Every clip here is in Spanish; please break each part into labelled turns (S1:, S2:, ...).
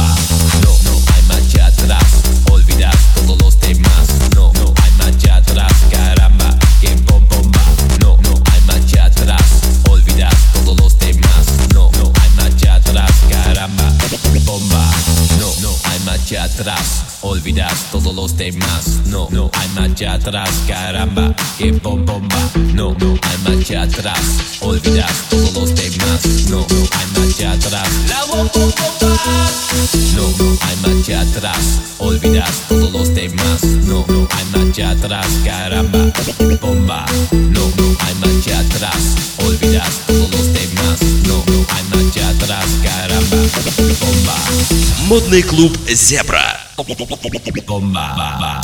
S1: no, no hay marcha atrás, olvidas todos los demás. No, no hay marcha atrás, caramba, que bomba. No, no hay marcha atrás, olvidas todos los demás. No, no hay marcha atrás, caramba, bomba. No, no hay marcha atrás, olvidas todos los demás. No, no hay marcha atrás, caramba, que bomba. No, no hay marcha atrás, olvidas todos los demás. No, no hay marcha atrás, la bomba. No, no hay marcha atrás, olvidas todos los demás. No, no hay marcha atrás, caramba, bomba. No, no hay marcha atrás, olvidas todos los demás. No, no hay marcha atrás, caramba, bomba.
S2: Модный клуб «Зебра».
S1: Bomba.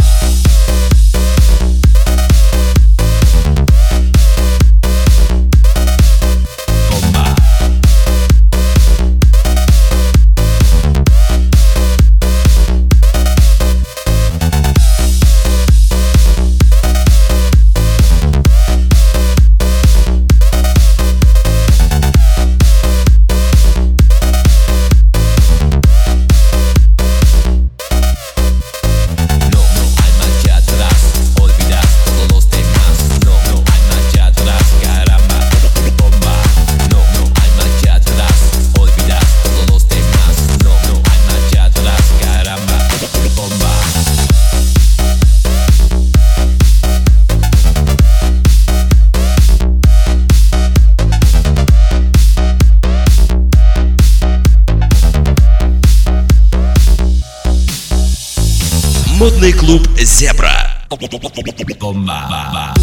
S2: Модный клуб «Зебра».
S1: Bomba.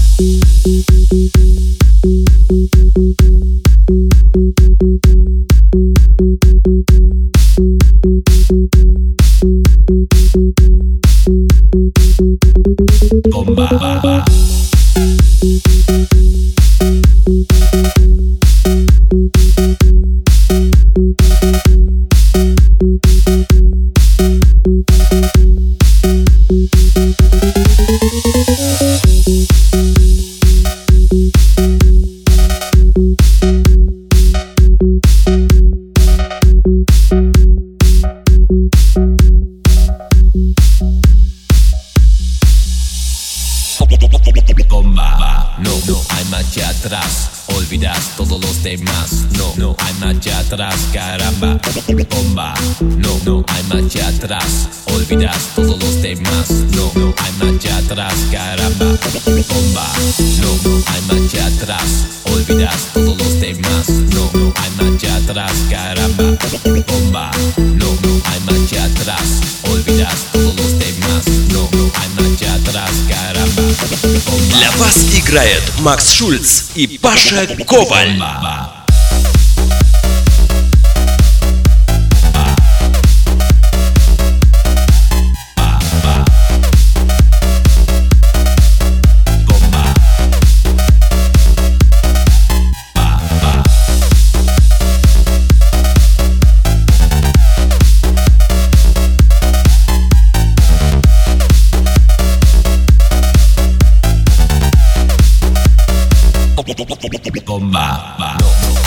S1: Bomba. Bomba. No, no hay marcha atrás, olvidas todos los demás. No, no hay marcha atrás, caramba, bomba. No, no hay marcha atrás, olvidas todos los demás. No, no hay marcha atrás, caramba, bomba. No, no hay marcha atrás, olvidas todos los demás. No, no hay marcha atrás, caramba, bomba. No, no hay marcha atrás, olvidas todos los demás. No, no hay marcha atrás, caramba, bomba.
S2: Для вас играет Макс Шульц и Паша Коваль.
S1: Bomba. No, no